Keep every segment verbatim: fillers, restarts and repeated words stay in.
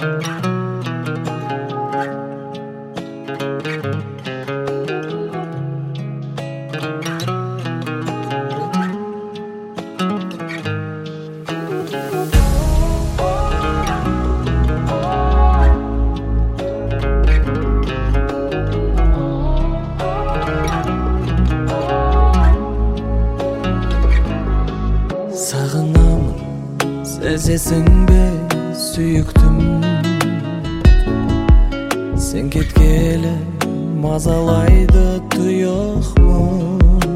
Сезесің бе сүйіктім, сен кеткелі мазалайды тұйық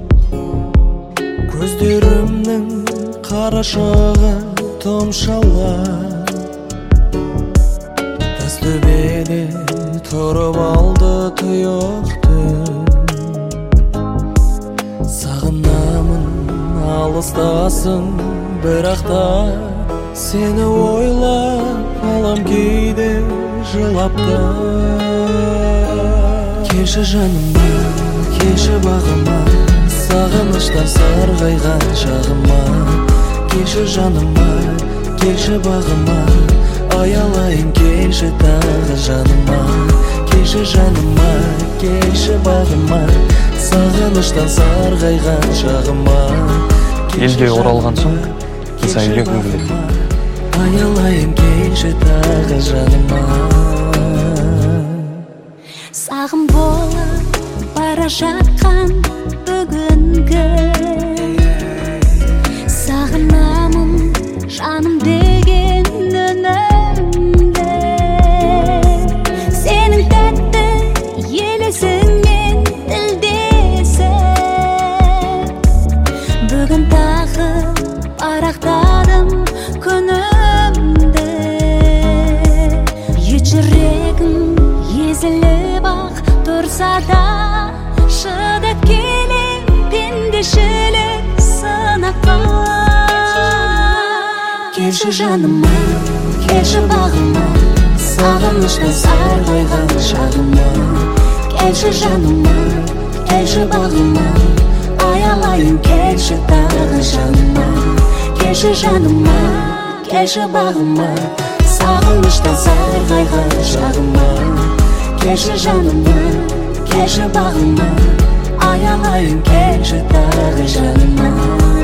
көздерімнің қарашығы томшалар, тәстөбеде тұрып алды тұйықты. Сағынамын алыстасың, бірақ та сені ойлап алам кейде жылап та. Келші жаныма, келші бағыма, сағыныштар сарғайған шағыма. Келші жаныма, келші бағыма, аялайын келші тағы жаныма. Келші жаныма, келші бағыма, сағыныштар сарғайған шағыма. Елге оралған соң қыса үйлегім келеді. Аялайын келші тағы жаныма. Сағым болып бара жатқан бүгінгі, сағынамын жаным деген үніңді. Сенің тәтті елесіңмен тілдесіп, бүгін тағы парақтадым күнімді. Жүрегім езіліп ақ тұрса да, шыдап келем пендешілік сынаққа. Келші жаныма, келші бағыма, сағыныштан сарғайған шағыма. Келші жаныма, келші бағыма, аялайын келші тағы жаныма. Келші жаныма, келші бағыма, сағыныштан сарғайған шағыма. Келші жаныма, келші бағыма, аялайын келші тағы жаныма.